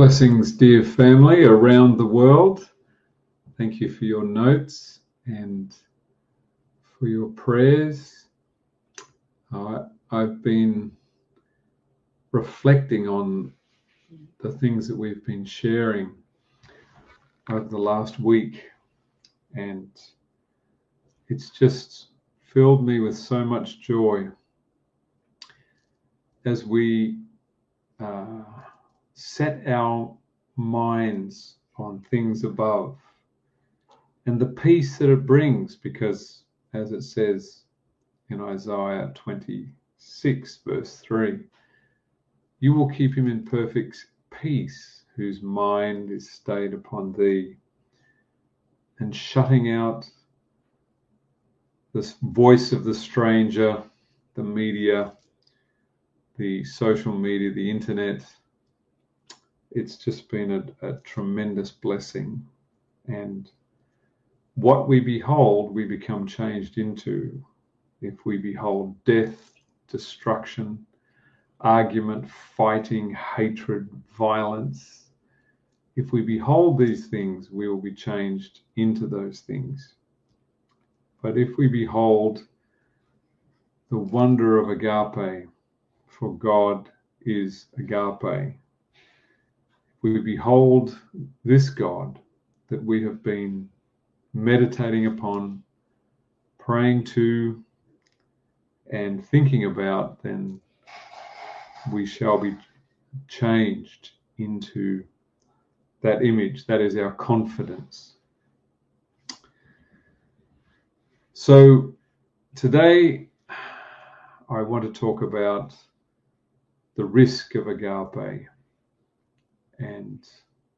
Blessings, dear family around the world. Thank you for your notes and for your prayers. I've been reflecting on the things that we've been sharing over the last week, and it's just filled me with so much joy as we set our minds on things above and the peace that it brings, because as it says in Isaiah 26 verse 3, you will keep him in perfect peace whose mind is stayed upon thee, and shutting out this voice of the stranger, the media, the social media, the internet. It's just been a tremendous blessing. And what we behold, we become changed into. If we behold death, destruction, argument, fighting, hatred, violence, if we behold these things, we will be changed into those things. But if we behold the wonder of agape, for God is agape, we behold this God that we have been meditating upon, praying to, and thinking about, then we shall be changed into that image. That is our confidence. So today I want to talk about the risk of agape. And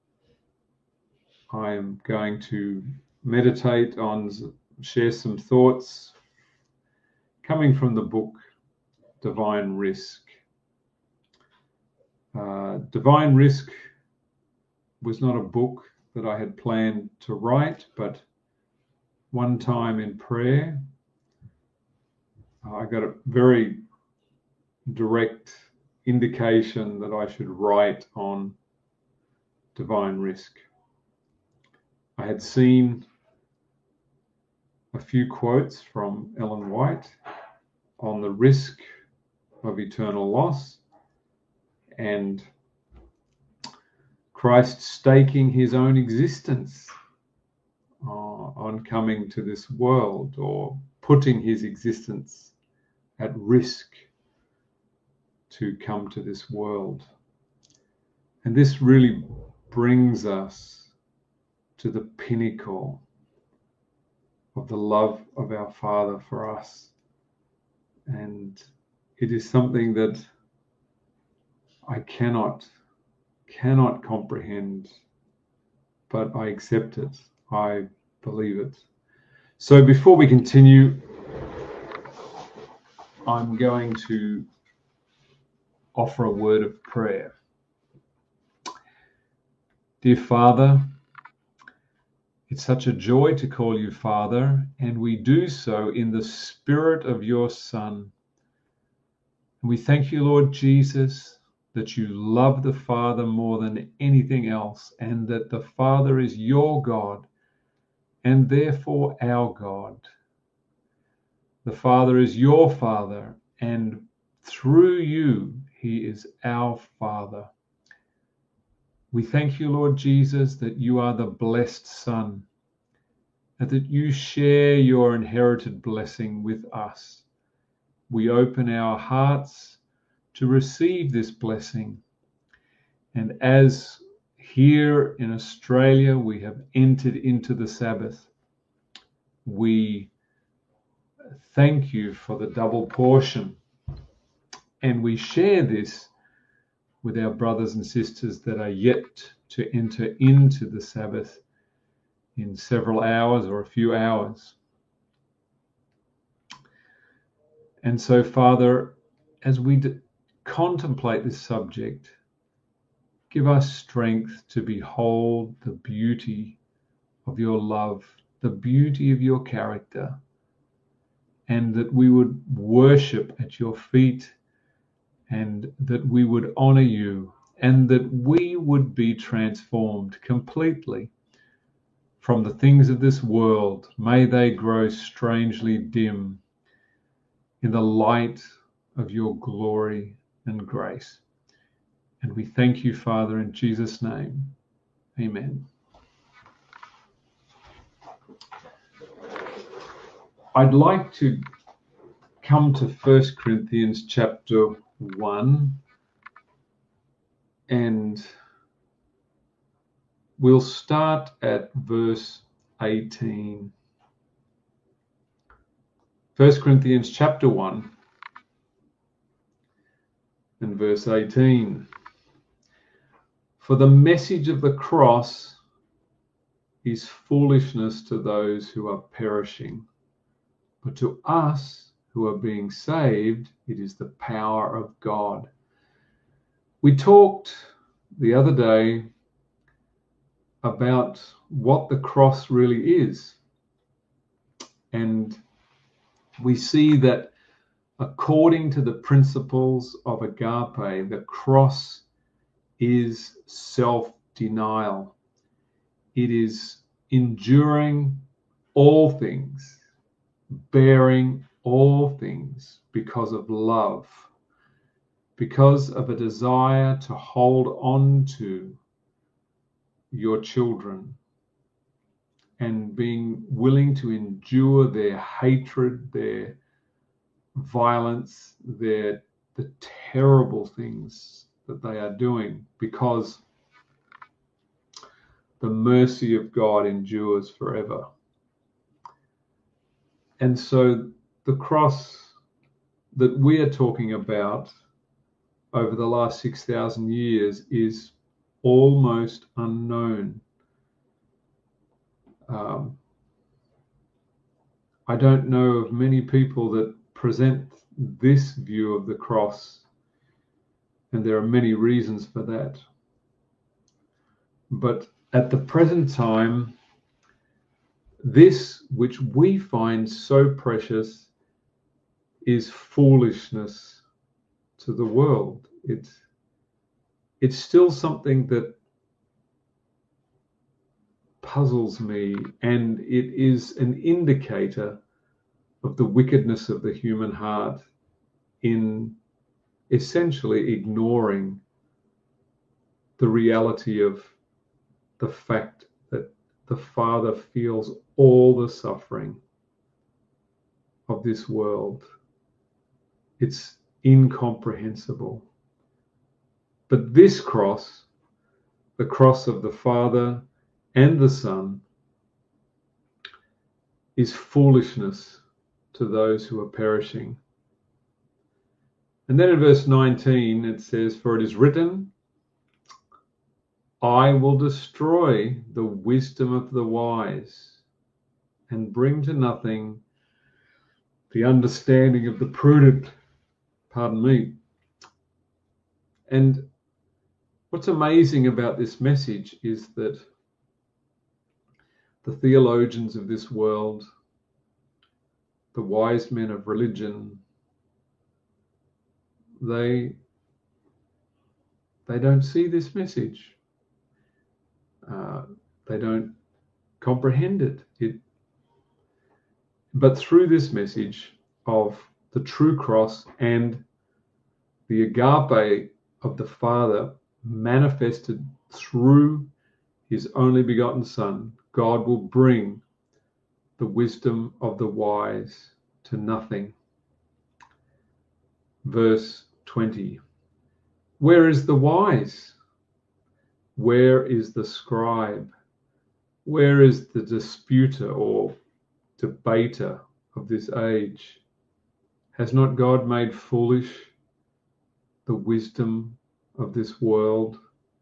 I am going to meditate on, share some thoughts coming from the book Divine Risk. Divine Risk was not a book that I had planned to write, but one time in prayer, I got a very direct indication that I should write on divine risk. I had seen a few quotes from Ellen White on the risk of eternal loss and Christ staking his own existence on coming to this world, or putting his existence at risk to come to this world. And this really brings us to the pinnacle of the love of our Father for us. And it is something that I cannot comprehend, but I accept it. I believe it. So before we continue, I'm going to offer a word of prayer. Dear Father, it's such a joy to call you Father, and we do so in the Spirit of your Son. And we thank you, Lord Jesus, that you love the Father more than anything else, and that the Father is your God, and therefore our God. The Father is your Father, and through you, he is our Father. We thank you, Lord Jesus, that you are the blessed Son, and that you share your inherited blessing with us. We open our hearts to receive this blessing. And as here in Australia we have entered into the Sabbath, we thank you for the double portion. And we share this with our brothers and sisters that are yet to enter into the Sabbath in several hours or a few hours. And so, Father, as we contemplate this subject, give us strength to behold the beauty of your love, the beauty of your character, and that we would worship at your feet, and that we would honor you and that we would be transformed completely from the things of this world. May they grow strangely dim in the light of your glory and grace. And we thank you, Father, in Jesus' name. Amen. I'd like to come to 1 Corinthians chapter 1, and we'll start at verse 18. 1 Corinthians chapter 1 and verse 18. For the message of the cross is foolishness to those who are perishing, but to us who are being saved, it is the power of God. We talked the other day about what the cross really is. And we see that according to the principles of agape, the cross is self-denial. It is enduring all things, bearing all things because of love, because of a desire to hold on to your children, and being willing to endure their hatred, their violence, the terrible things that they are doing, because the mercy of God endures forever. And so the cross that we are talking about over the last 6,000 years is almost unknown. I don't know of many people that present this view of the cross, and there are many reasons for that. But at the present time, this which we find so precious is foolishness to the world. It's still something that puzzles me, and it is an indicator of the wickedness of the human heart in essentially ignoring the reality of the fact that the Father feels all the suffering of this world. It's incomprehensible. But this cross, the cross of the Father and the Son, is foolishness to those who are perishing. And then in verse 19 it says, for it is written, I will destroy the wisdom of the wise and bring to nothing the understanding of the prudent. Pardon me. And what's amazing about this message is that the theologians of this world, the wise men of religion, they don't see this message. They don't comprehend it. But through this message of the true cross and the agape of the Father manifested through his only begotten Son, God will bring the wisdom of the wise to nothing. Verse 20. Where is the wise? Where is the scribe? Where is the disputer or debater of this age? Has not God made foolish the wisdom of this world?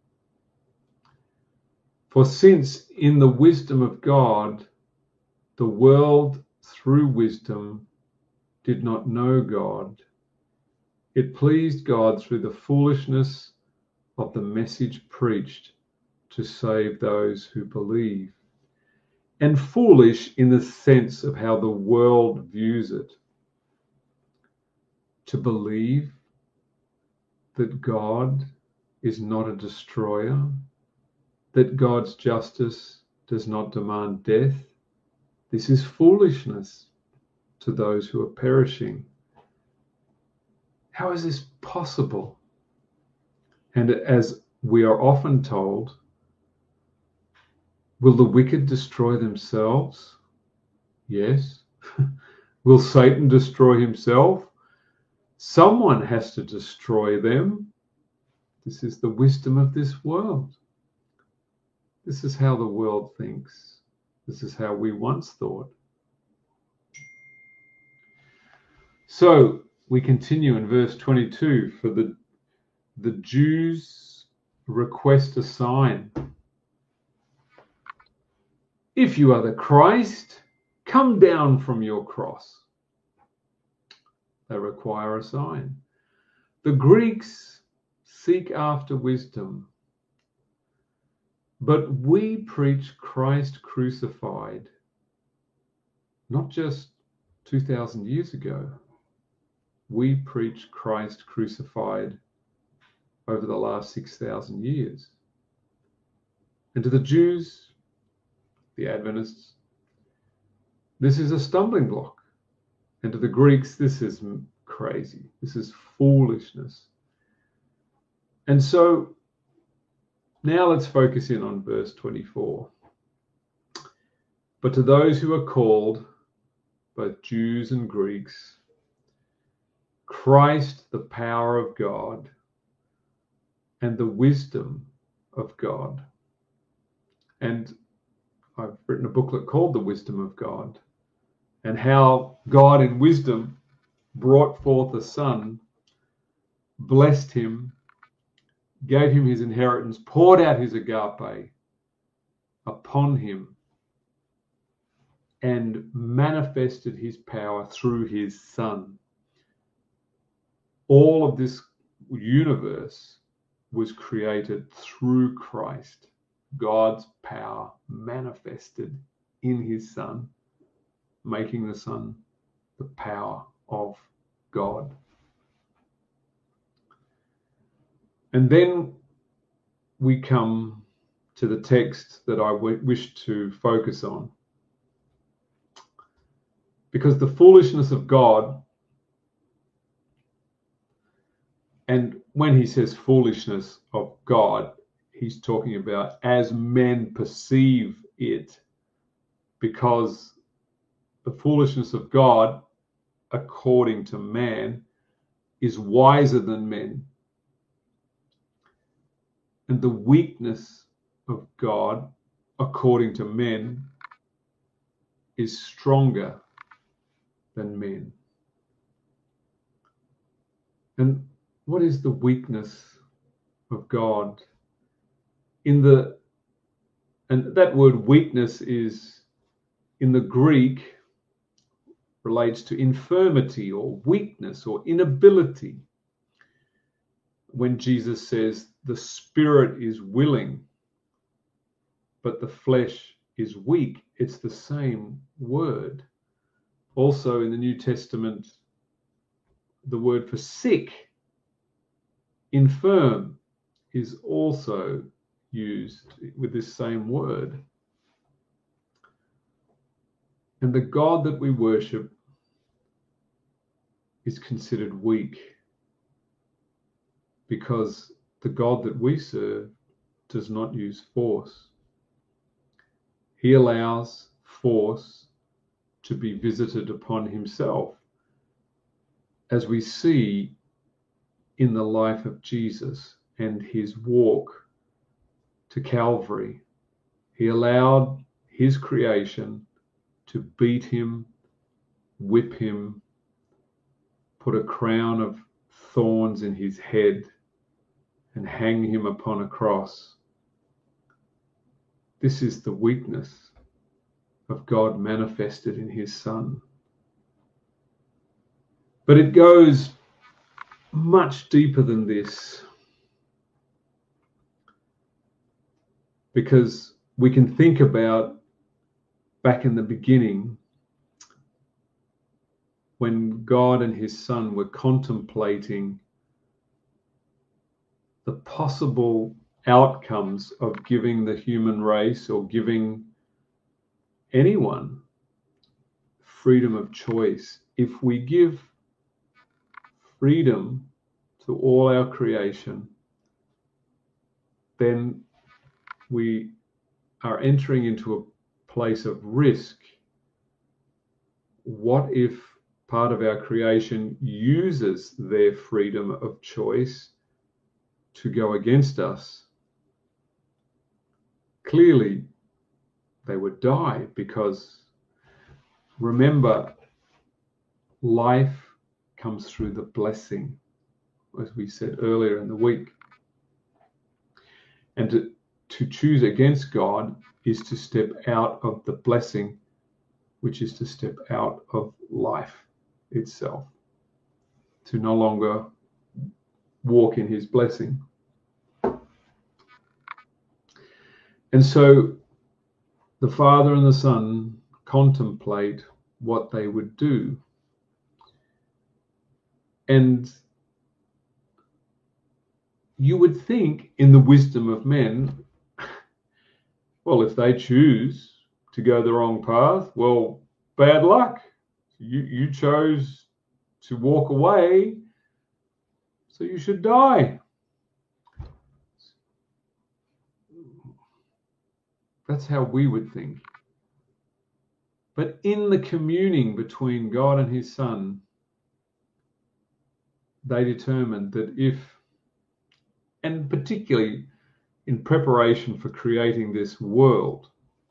For since in the wisdom of God, the world through wisdom did not know God, it pleased God through the foolishness of the message preached to save those who believe. And foolish in the sense of how the world views it. To believe that God is not a destroyer, that God's justice does not demand death. This is foolishness to those who are perishing. How is this possible? And as we are often told, will the wicked destroy themselves? Yes. Will Satan destroy himself? Someone has to destroy them. This is the wisdom of this world. This is how the world thinks. This is how we once thought. So we continue in verse 22. For the Jews request a sign. If you are the Christ, come down from your cross. They require a sign. The Greeks seek after wisdom, but we preach Christ crucified, not just 2,000 years ago. We preach Christ crucified over the last 6,000 years. And to the Jews, the Adventists, this is a stumbling block. And to the Greeks, this is crazy. This is foolishness. And so now let's focus in on verse 24. But to those who are called, both Jews and Greeks, Christ, the power of God and the wisdom of God. And I've written a booklet called The Wisdom of God, and how God in wisdom brought forth a son, blessed him, gave him his inheritance, poured out his agape upon him, and manifested his power through his son. All of this universe was created through Christ, God's power manifested in his son, making the son the power of God. And then we come to the text that I wish to focus on. Because the foolishness of God, and when he says foolishness of God, he's talking about as men perceive it, because the foolishness of God, according to man, is wiser than men. And the weakness of God, according to men, is stronger than men. And what is the weakness of God? And that word weakness is, in the Greek, relates to infirmity or weakness or inability. When Jesus says the spirit is willing, but the flesh is weak, it's the same word. Also in the New Testament, the word for sick, infirm, is also used with this same word. And the God that we worship is considered weak, because the God that we serve does not use force. He allows force to be visited upon himself, as we see in the life of Jesus and his walk to Calvary. He allowed his creation to beat him, whip him, put a crown of thorns in his head, and hang him upon a cross. This is the weakness of God manifested in his Son. But it goes much deeper than this, because we can think about back in the beginning, when God and his Son were contemplating the possible outcomes of giving the human race or giving anyone freedom of choice. If we give freedom to all our creation, then we are entering into a place of risk. What if part of our creation uses their freedom of choice to go against us? Clearly, they would die, because remember, life comes through the blessing, as we said earlier in the week. And to choose against God is to step out of the blessing, which is to step out of life itself, to no longer walk in his blessing. And so the Father and the Son contemplate what they would do. And you would think, in the wisdom of men, well, if they choose to go the wrong path, well, bad luck. You chose to walk away, so you should die. That's how we would think. But in the communing between God and his Son, they determined that if, and particularly in preparation for creating this world,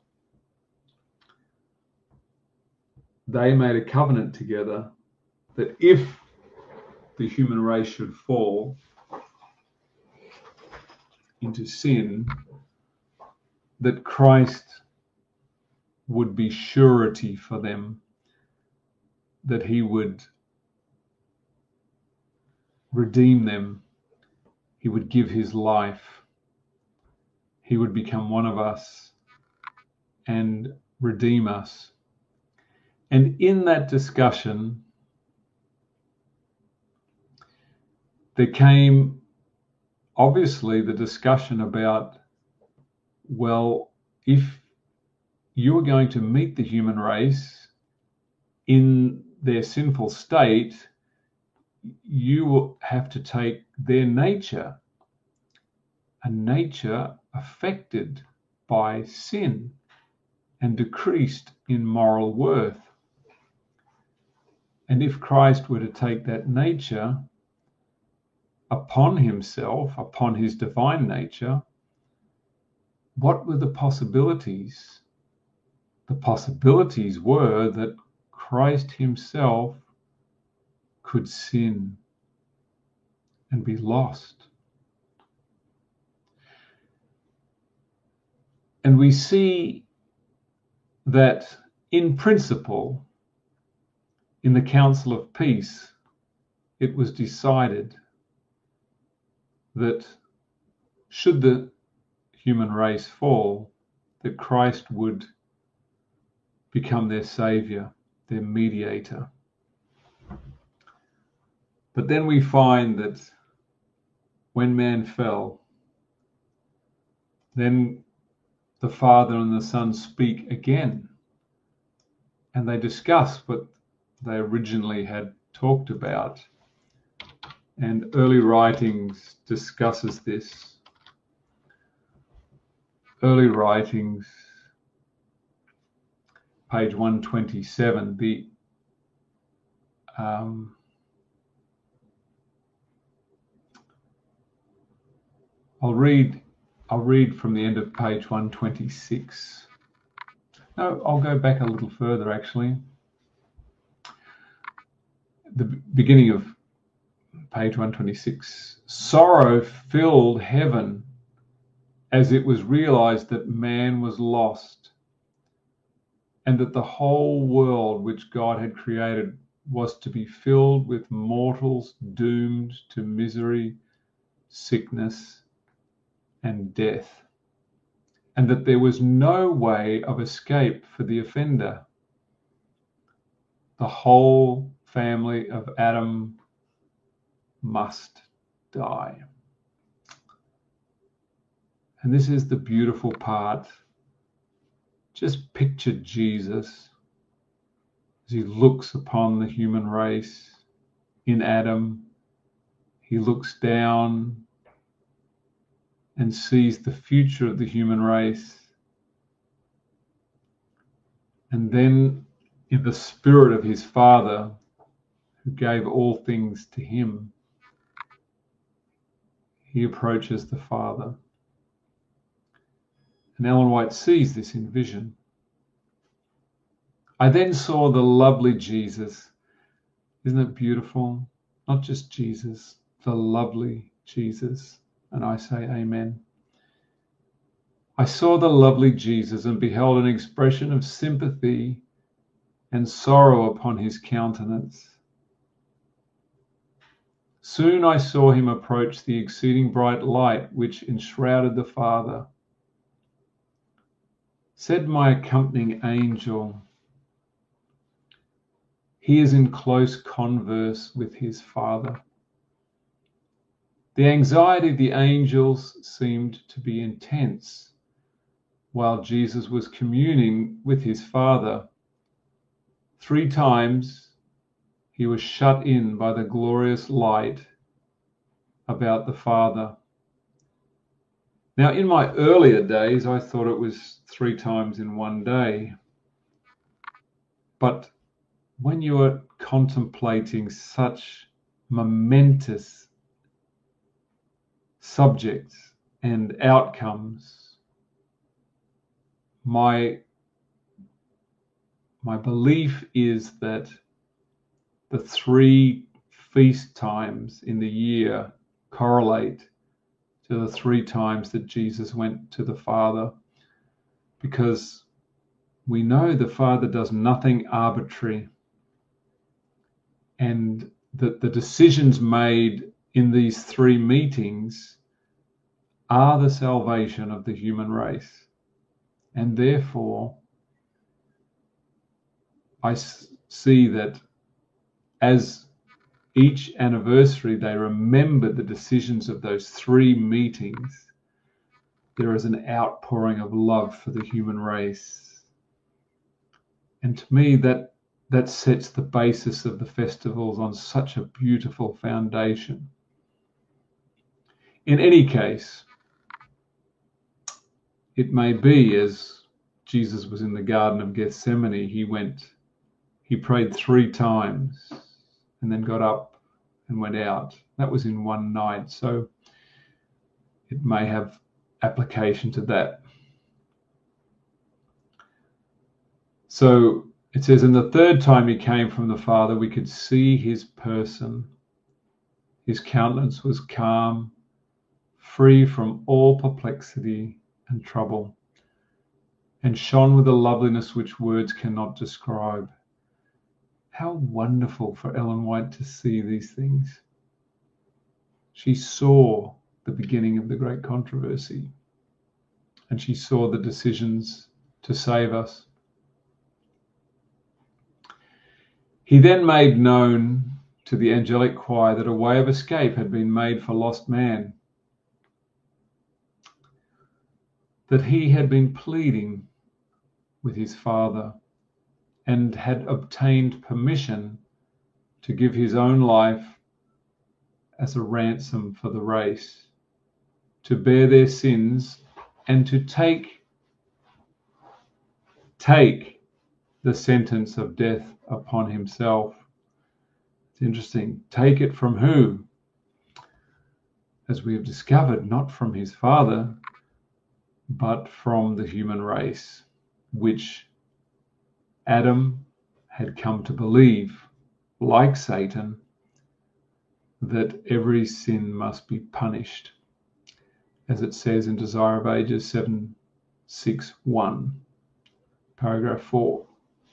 they made a covenant together that if the human race should fall into sin, that Christ would be surety for them, that he would redeem them, he would give his life, he would become one of us and redeem us. And in that discussion, there came obviously the discussion about, well, if you are going to meet the human race in their sinful state, you will have to take their nature, a nature affected by sin and decreased in moral worth. And if Christ were to take that nature upon himself, upon his divine nature, what were the possibilities? The possibilities were that Christ himself could sin and be lost. And we see that in principle, in the Council of Peace, it was decided that should the human race fall, that Christ would become their savior, their mediator. But then we find that when man fell, then the Father and the Son speak again, and they discuss what they originally had talked about. And early writings discusses this. Early writings, page 127, I'll read from the end of page 126. No, I'll go back a little further, actually. The beginning of page 126. Sorrow filled heaven as it was realized that man was lost, and that the whole world which God had created was to be filled with mortals doomed to misery, sickness, and death, and that there was no way of escape for the offender. The whole family of Adam must die. And this is the beautiful part. Just picture Jesus as he looks upon the human race in Adam. He looks down and sees the future of the human race. And then in the spirit of his Father, who gave all things to him, he approaches the Father. And Ellen White sees this in vision. I then saw the lovely Jesus. Isn't it beautiful? Not just Jesus, the lovely Jesus. And I say amen. I saw the lovely Jesus and beheld an expression of sympathy and sorrow upon his countenance. Soon I saw him approach the exceeding bright light which enshrouded the Father. Said my accompanying angel, he is in close converse with his Father. The anxiety of the angels seemed to be intense while Jesus was communing with his Father. 3 times he was shut in by the glorious light about the Father. Now, in my earlier days, I thought it was 3 times in one day. But when you are contemplating such momentous subjects and outcomes, my belief is that the 3 feast times in the year correlate to the 3 times that Jesus went to the Father, because we know the Father does nothing arbitrary, and that the decisions made in these 3 meetings are the salvation of the human race. And therefore, I see that as each anniversary they remember the decisions of those 3 meetings, there is an outpouring of love for the human race. And to me, that sets the basis of the festivals on such a beautiful foundation. In any case, it may be as Jesus was in the Garden of Gethsemane, he prayed 3 times and then got up and went out. That was in one night, so it may have application to that. So it says, and the 3rd time he came from the Father, we could see his person. His countenance was calm, free from all perplexity and trouble, and shone with a loveliness which words cannot describe. How wonderful for Ellen White to see these things. She saw the beginning of the great controversy, and she saw the decisions to save us. He then made known to the angelic choir that a way of escape had been made for lost man, that he had been pleading with his Father and had obtained permission to give his own life as a ransom for the race, to bear their sins and to take the sentence of death upon himself. It's interesting. Take it from who? As we have discovered, not from his Father, but from the human race, which Adam had come to believe, like Satan, that every sin must be punished, as it says in Desire of Ages 7:6:1, paragraph 4.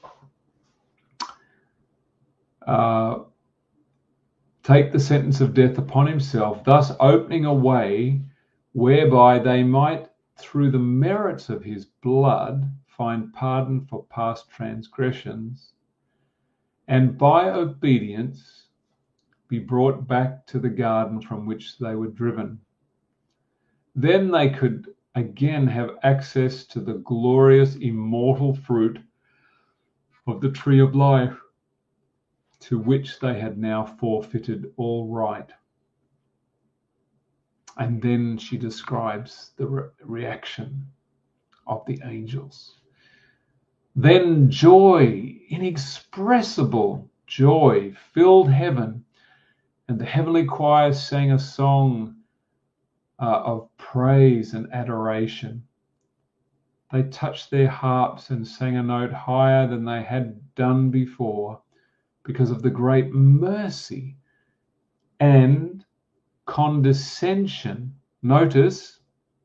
Take the sentence of death upon himself, thus opening a way whereby they might, through the merits of his blood, find pardon for past transgressions, and by obedience be brought back to the garden from which they were driven. Then they could again have access to the glorious immortal fruit of the tree of life, to which they had now forfeited all right. And then she describes the reaction of the angels. Then joy, inexpressible joy, filled heaven, and the heavenly choir sang a song of praise and adoration. They touched their harps and sang a note higher than they had done before, because of the great mercy and condescension. Notice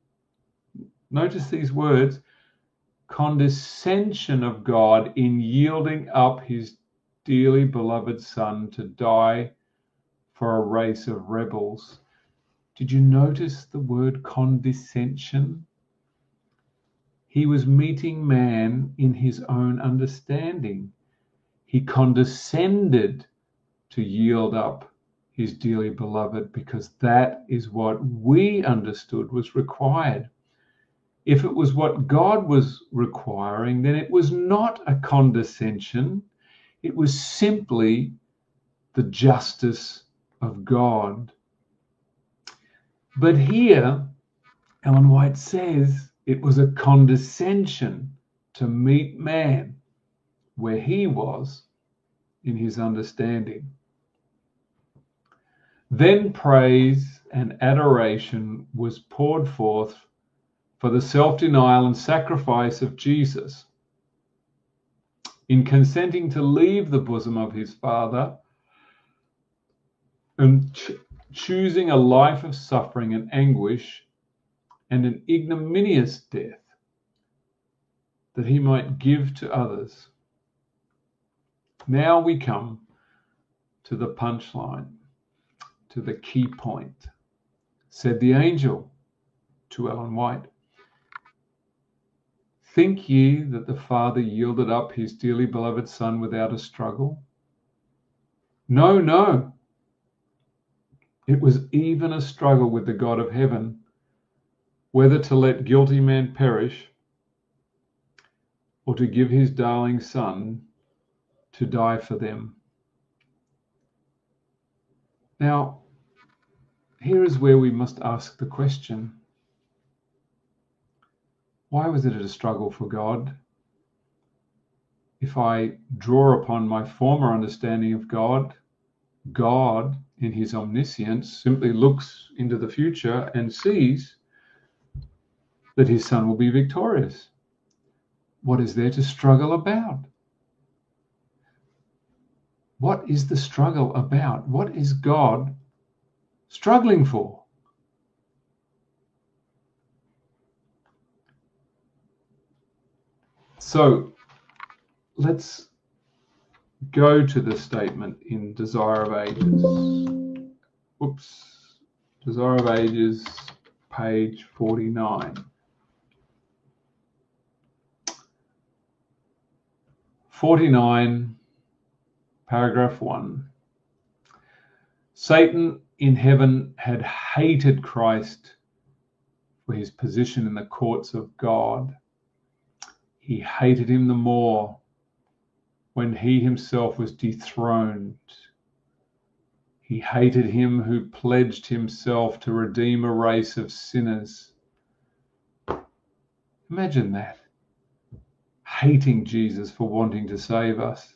these words: condescension of God in yielding up his dearly beloved Son to die for a race of rebels. Did you notice the word condescension? He was meeting man in his own understanding. He condescended to yield up his dearly beloved, because that is what we understood was required. If it was what God was requiring, then it was not a condescension. It was simply the justice of God. But here, Ellen White says it was a condescension to meet man where he was in his understanding. Then praise and adoration was poured forth for the self-denial and sacrifice of Jesus. In consenting to leave the bosom of his Father and choosing a life of suffering and anguish and an ignominious death that he might give to others. Now we come to the punchline, to the key point. Said the angel to Ellen White, "Think ye that the Father yielded up his dearly beloved Son without a struggle? No, no. It was even a struggle with the God of heaven, whether to let guilty men perish or to give his darling Son to die for them." Now, here is where we must ask the question, why was it a struggle for God? If I draw upon my former understanding of God, God, in his omniscience, simply looks into the future and sees that his Son will be victorious. What is there to struggle about? What is the struggle about? What is God struggling for? So let's go to the statement in Desire of Ages. Desire of Ages, page 49. 49, paragraph 1. Satan in heaven had hated Christ for his position in the courts of God. He hated him the more when he himself was dethroned. He hated him who pledged himself to redeem a race of sinners. Imagine that. Hating Jesus for wanting to save us.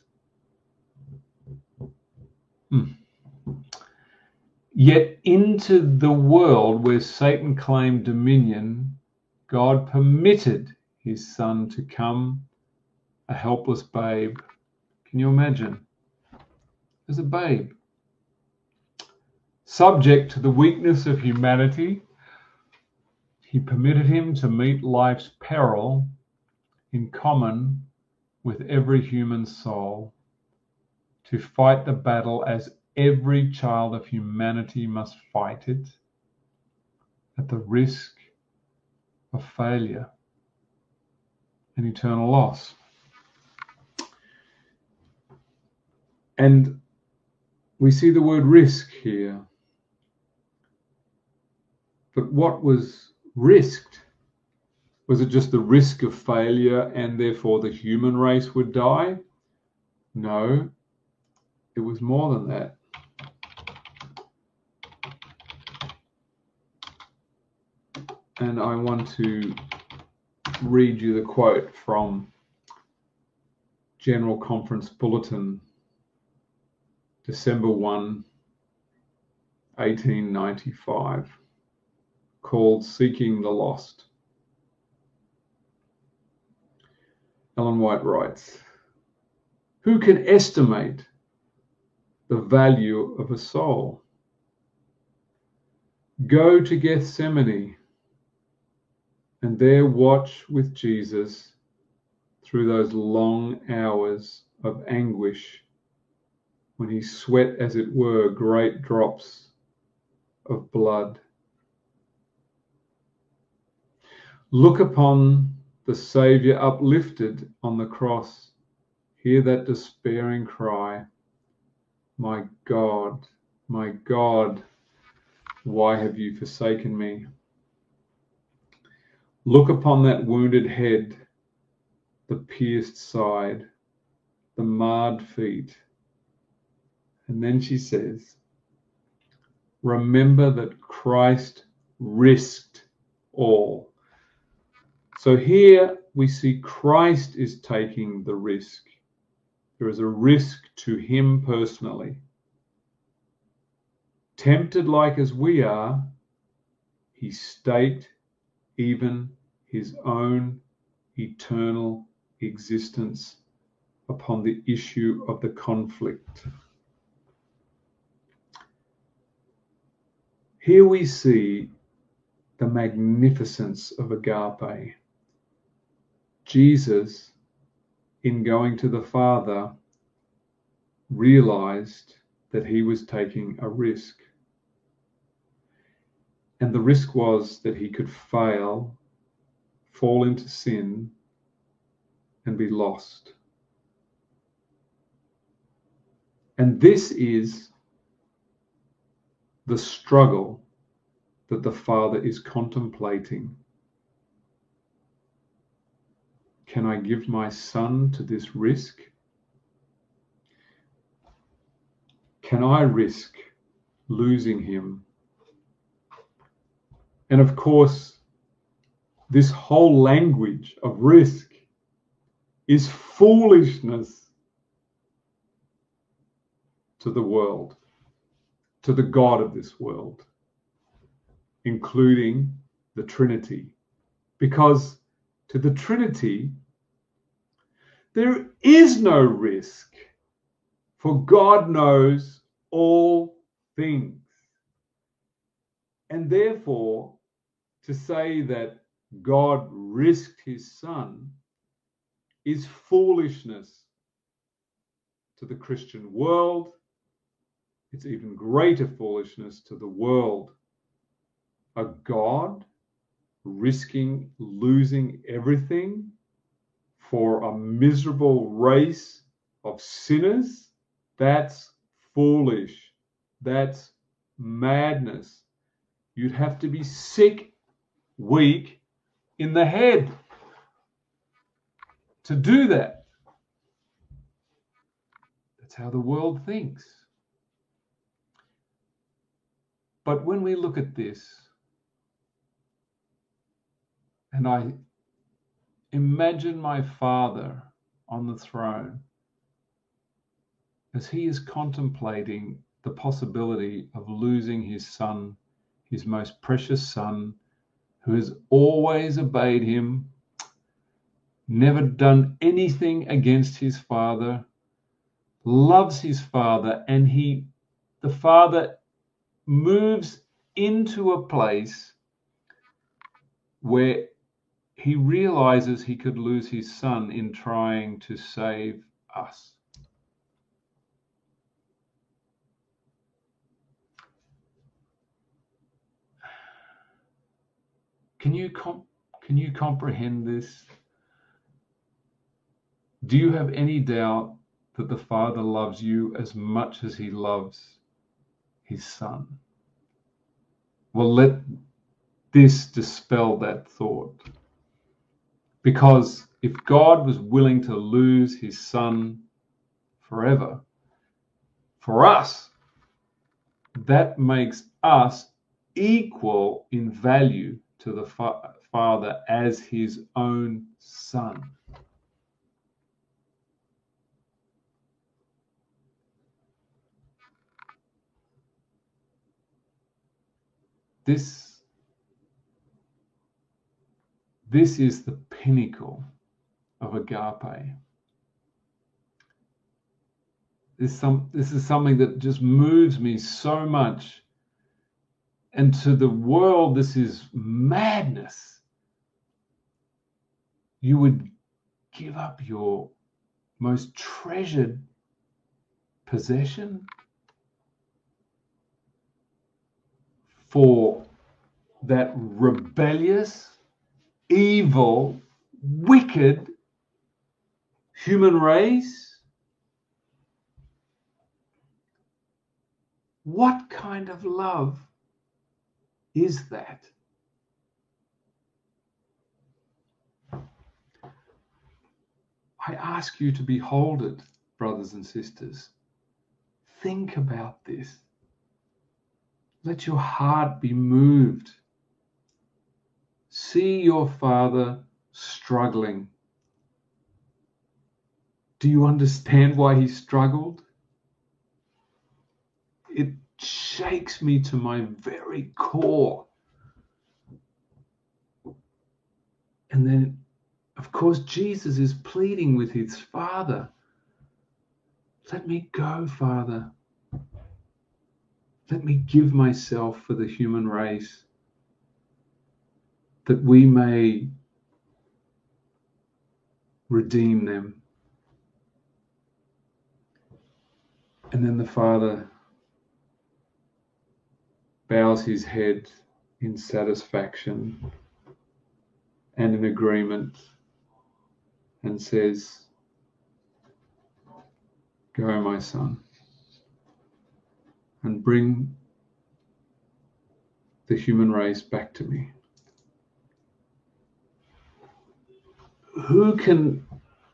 Yet into the world where Satan claimed dominion, God permitted his Son to come, a helpless babe. Can you imagine? As a babe, subject to the weakness of humanity, he permitted him to meet life's peril in common with every human soul, to fight the battle as every child of humanity must fight it, at the risk of failure and eternal loss. And we see the word risk here. But what was risked Was it just the risk of failure and therefore the human race would die? No, it was more than that. And I want to read you the quote from General Conference Bulletin, December 1, 1895, called Seeking the Lost. Ellen White writes, "Who can estimate the value of a soul? Go to Gethsemane and there watch with Jesus through those long hours of anguish when he sweat, as it were, great drops of blood. Look upon the Saviour uplifted on the cross. Hear that despairing cry, my God, why have you forsaken me? Look upon that wounded head, the pierced side, the marred feet." And then she says, "Remember that Christ risked all." So here we see Christ is taking the risk. There is a risk to him personally. Tempted like as we are, he staked even his own eternal existence upon the issue of the conflict. Here we see the magnificence of agape. Jesus, in going to the Father, realized that he was taking a risk. And the risk was that he could fail, fall into sin, and be lost. And this is the struggle that the Father is contemplating. Can I give my son to this risk? Can I risk losing him? And of course, this whole language of risk is foolishness to the world, to the God of this world, including the Trinity. Because to the Trinity, there is no risk, for God knows all things. And therefore, to say that God risked his son is foolishness to the Christian world. It's even greater foolishness to the world. A God risking losing everything for a miserable race of sinners? That's foolish. That's madness. You'd have to be sick, weak in the head to do that. That's how the world thinks. But when we look at this, and I imagine my Father on the throne as he is contemplating the possibility of losing his son, his most precious son, who has always obeyed him, never done anything against his father, loves his father, and the Father moves into a place where he realizes he could lose his son in trying to save us. Can you comprehend this? Do you have any doubt that the Father loves you as much as he loves his son? Well, let this dispel that thought. Because if God was willing to lose his son forever, for us, that makes us equal in value to the Father as his own son. This is the pinnacle of agape. This is something that just moves me so much. And to the world, this is madness. You would give up your most treasured possession for that rebellious, evil, wicked human race? What kind of love is that? I ask you to behold it, brothers and sisters. Think about this. Let your heart be moved. See your Father struggling. Do you understand why he struggled? It shakes me to my very core. And then, of course, Jesus is pleading with his Father. Let me go, Father. Let me give myself for the human race, that we may redeem them. And then the Father bows his head in satisfaction and in agreement and says, "Go, my son, and bring the human race back to me." Who can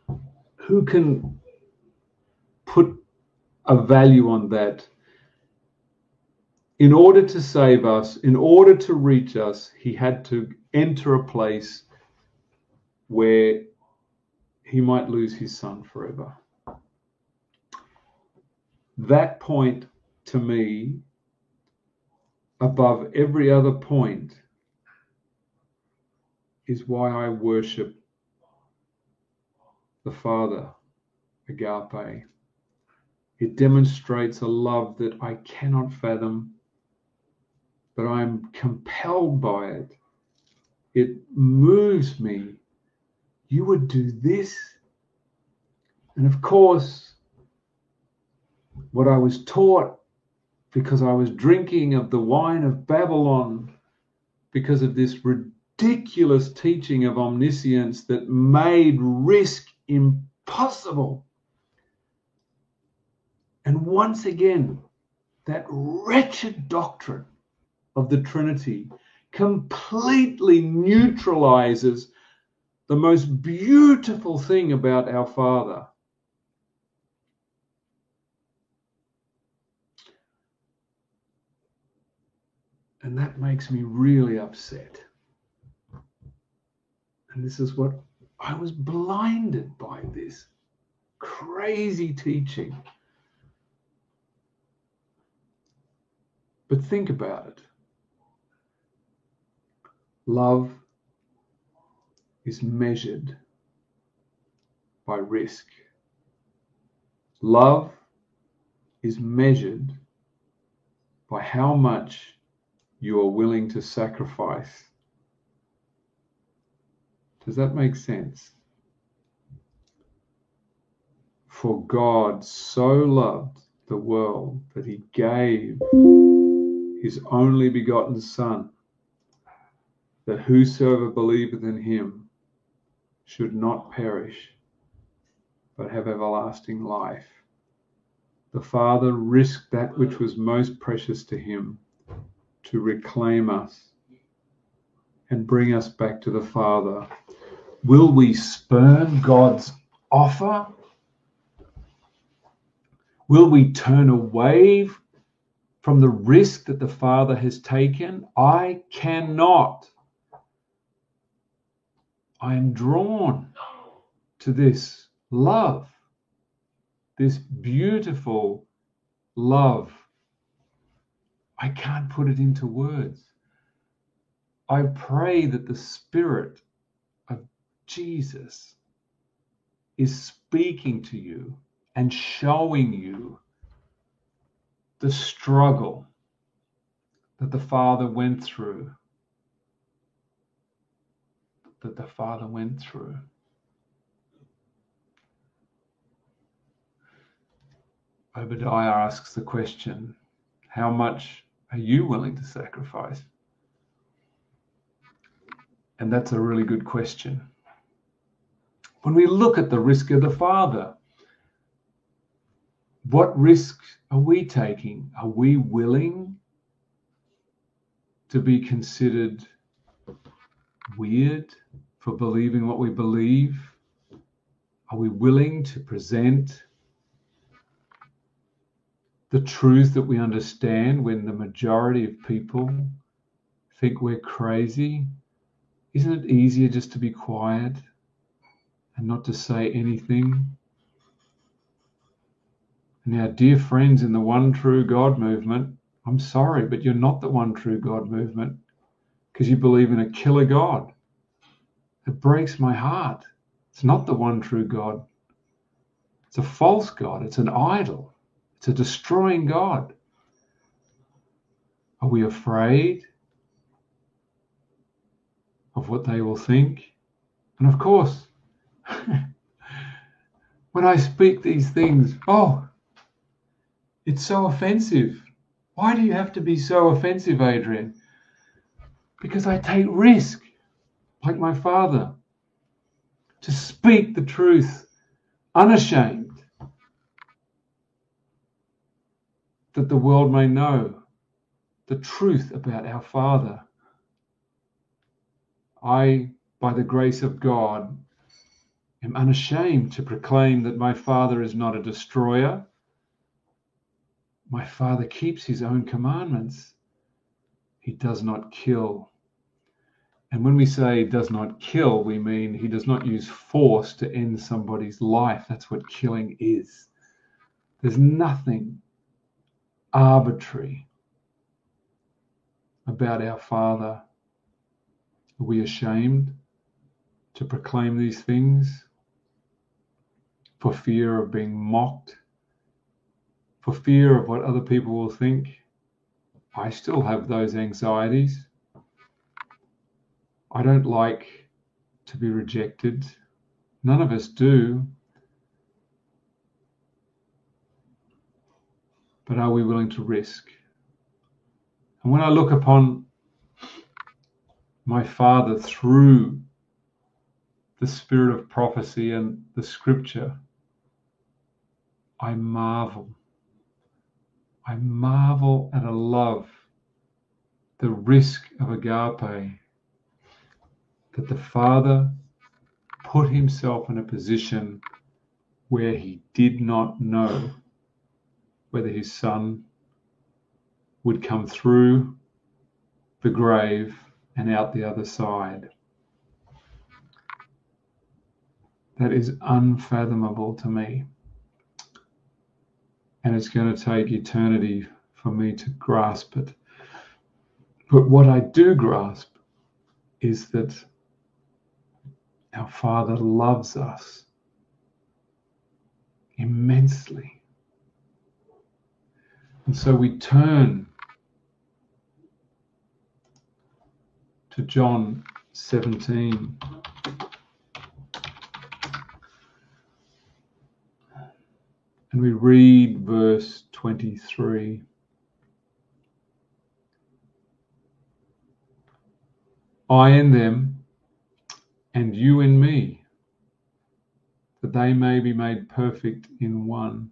put a value on that? In order to save us, in order to reach us, he had to enter a place where he might lose his son forever. That point, to me, above every other point, is why I worship the Father, agape. It demonstrates a love that I cannot fathom, but I am compelled by it. It moves me. You would do this? And of course, what I was taught, because I was drinking of the wine of Babylon, because of this ridiculous teaching of omniscience that made risk impossible. And once again, that wretched doctrine of the Trinity completely neutralizes the most beautiful thing about our Father. And that makes me really upset. And this is what I was blinded by, this crazy teaching. But think about it. Love is measured by risk. Love is measured by how much you are willing to sacrifice. Does that make sense? For God so loved the world that he gave his only begotten Son, that whosoever believeth in him should not perish, but have everlasting life. The Father risked that which was most precious to him to reclaim us and bring us back to the Father. Will we spurn God's offer? Will we turn away from the risk that the Father has taken? I cannot. I am drawn to this love, this beautiful love. I can't put it into words. I pray that the Spirit of Jesus is speaking to you and showing you the struggle that the Father went through. Obadiah asks the question, how much are you willing to sacrifice? And that's a really good question. When we look at the risk of the Father, what risk are we taking? Are we willing to be considered weird for believing what we believe? Are we willing to present the truth that we understand when the majority of people think we're crazy? Isn't it easier just to be quiet and not to say anything? And our dear friends in the One True God movement, I'm sorry, but you're not the One True God movement because you believe in a killer God. It breaks my heart. It's not the one true God. It's a false God. It's an idol. It's a destroying God. Are we afraid of what they will think? And of course, when I speak these things, it's so offensive. Why do you have to be so offensive, Adrian? Because I take risk, like my father, to speak the truth unashamed, that the world may know the truth about our Father. I, by the grace of God, am unashamed to proclaim that my Father is not a destroyer. My Father keeps his own commandments. He does not kill. And when we say does not kill, we mean he does not use force to end somebody's life. That's what killing is. There's nothing arbitrary about our Father. Are we ashamed to proclaim these things for fear of being mocked, for fear of what other people will think? I still have those anxieties. I don't like to be rejected. None of us do. But are we willing to risk? And when I look upon my Father through the spirit of prophecy and the scripture, I marvel. I marvel at a love, the risk of agape, that the Father put himself in a position where he did not know whether his Son would come through the grave and out the other side. That is unfathomable to me. And it's going to take eternity for me to grasp it. But what I do grasp is that our Father loves us immensely. And so we turn to John 17. And we read verse 23. I in them, and you in me, that they may be made perfect in one,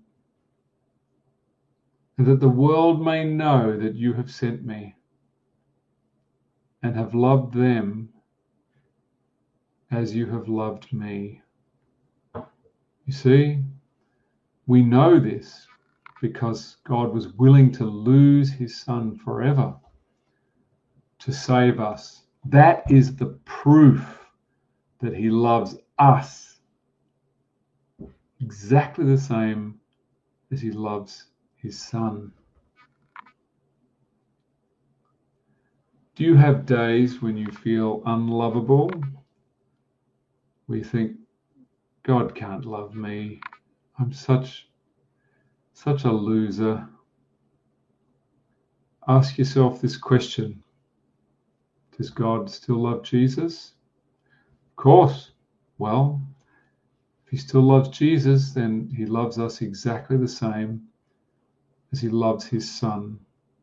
and that the world may know that you have sent me, and have loved them as you have loved me. You see, we know this because God was willing to lose his son forever to save us. That is the proof that he loves us exactly the same as he loves his son. Do you have days when you feel unlovable? Where you think, God can't love me. I'm such a loser. Ask yourself this question. Does God still love Jesus? Of course. Well, if he still loves Jesus, then he loves us exactly the same as he loves his son.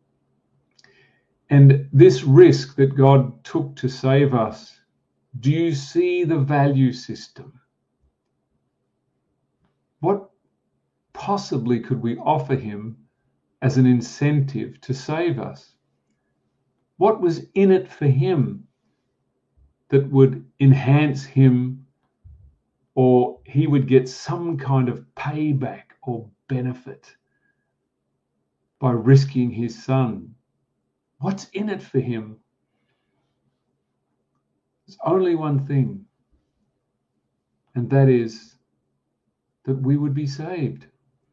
And this risk that God took to save us, do you see the value system? What possibly could we offer him as an incentive to save us? What was in it for him that would enhance him, or he would get some kind of payback or benefit by risking his son? What's in it for him? There's only one thing, and that is that we would be saved.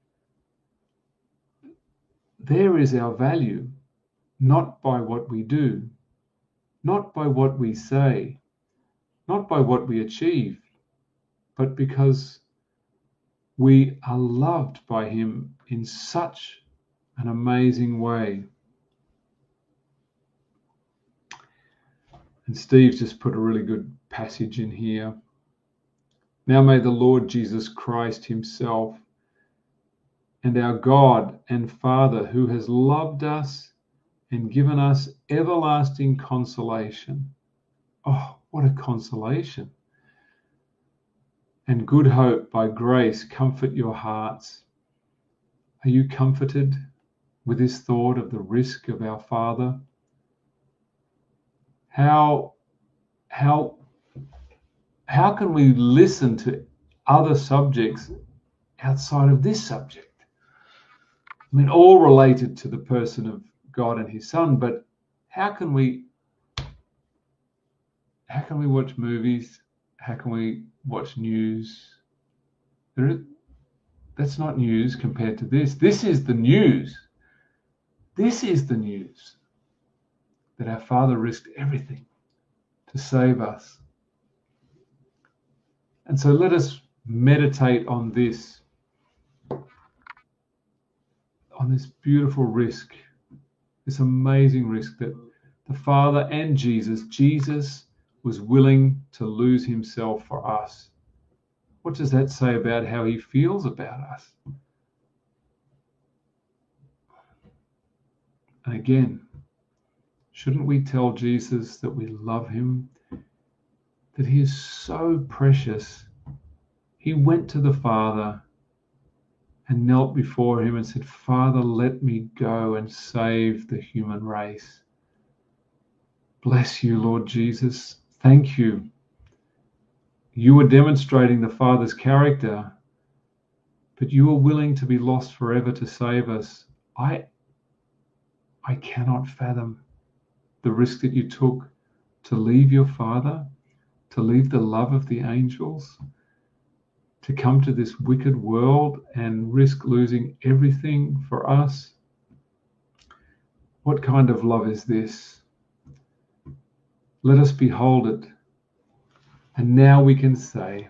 There is our value, not by what we do, not by what we say, not by what we achieve, but because we are loved by him in such an amazing way. And Steve just put a really good passage in here. Now may the Lord Jesus Christ himself and our God and Father, who has loved us and given us everlasting consolation. Oh, what a consolation. And good hope by grace comfort your hearts. Are you comforted with this thought of the risk of our Father? How can we listen to other subjects outside of this subject? I mean, all related to the person of God and his son, but how can we watch movies? How can we watch news? That's not news compared to this. This is the news. This is the news that our Father risked everything to save us. And so let us meditate on this beautiful risk, this amazing risk that the Father and Jesus was willing to lose himself for us. What does that say about how he feels about us? And again, shouldn't we tell Jesus that we love him, that he is so precious? He went to the Father and knelt before him and said, Father, let me go and save the human race. Bless you, Lord Jesus. Thank you. You were demonstrating the Father's character, but you were willing to be lost forever to save us. I cannot fathom the risk that you took to leave your Father, to leave the love of the angels, to come to this wicked world and risk losing everything for us. What kind of love is this? Let us behold it. And now we can say,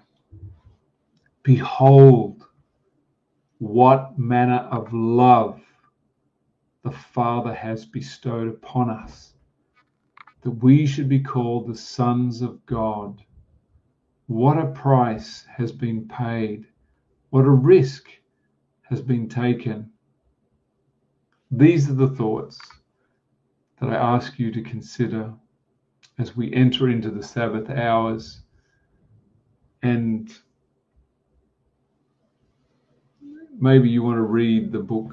behold, what manner of love the Father has bestowed upon us, that we should be called the sons of God. What a price has been paid. What a risk has been taken. These are the thoughts that I ask you to consider as we enter into the Sabbath hours. And maybe you want to read the book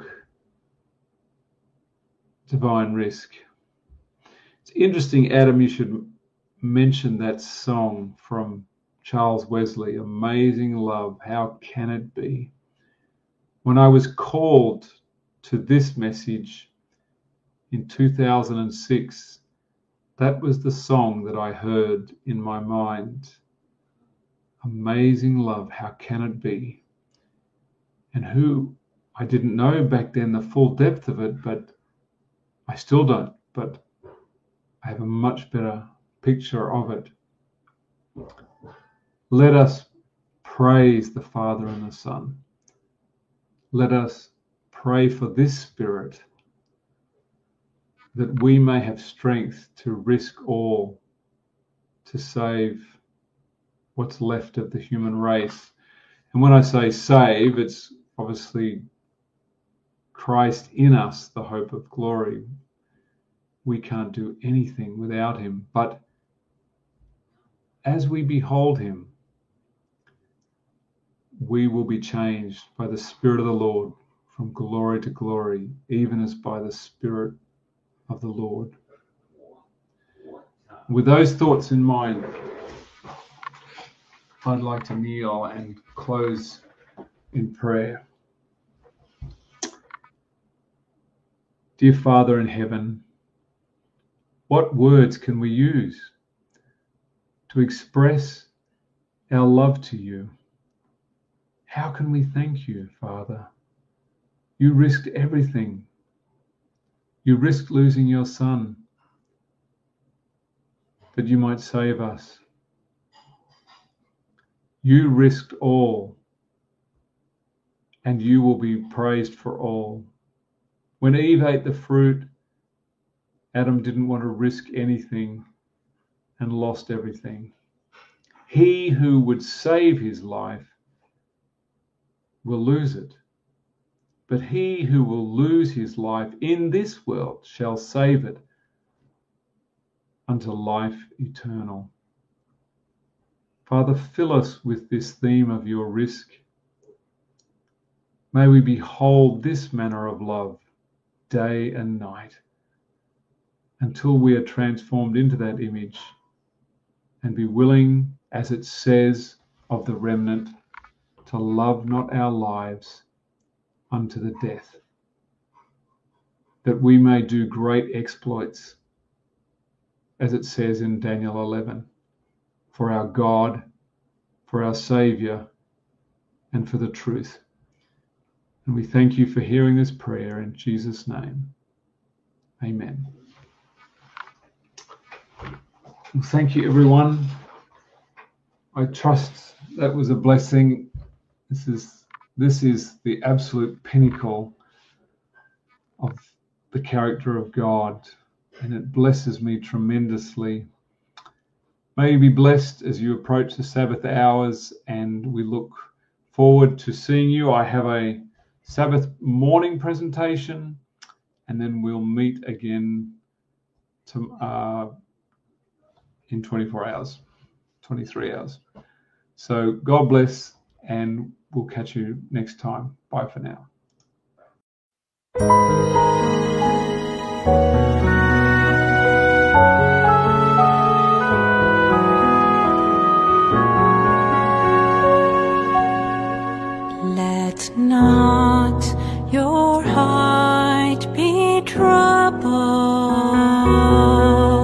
Divine Risk. It's interesting, Adam, you should mention that song from Charles Wesley, amazing love, how can it be? When I was called to this message in 2006, that was the song that I heard in my mind. Amazing love, how can it be? And who, I didn't know back then the full depth of it, but I still don't, but I have a much better picture of it. Let us praise the Father and the Son. Let us pray for this Spirit, that we may have strength to risk all to save what's left of the human race. And when I say save, it's obviously Christ in us, the hope of glory. We can't do anything without him, but as we behold him, we will be changed by the Spirit of the Lord from glory to glory, even as by the Spirit of the Lord. With those thoughts in mind, I'd like to kneel and close in prayer. Dear Father in heaven, what words can we use to express our love to you? How can we thank you, Father? You risked everything. You risked losing your Son that you might save us. You risked all, and you will be praised for all. When Eve ate the fruit, Adam didn't want to risk anything and lost everything. He who would save his life will lose it. But he who will lose his life in this world shall save it unto life eternal. Father, fill us with this theme of your risk. May we behold this manner of love day and night until we are transformed into that image and be willing, as it says of the remnant, to love not our lives unto the death, that we may do great exploits, as it says in Daniel 11, for our God, for our Saviour, and for the truth. And we thank you for hearing this prayer in Jesus' name. Amen. Well, thank you, everyone. I trust that was a blessing. This is the absolute pinnacle of the character of God, and it blesses me tremendously. May you be blessed as you approach the Sabbath hours, and we look forward to seeing you. I have a Sabbath morning presentation, and then we'll meet again in 24 hours, 23 hours. So God bless, and we'll catch you next time. Bye for now. Let not your heart be troubled.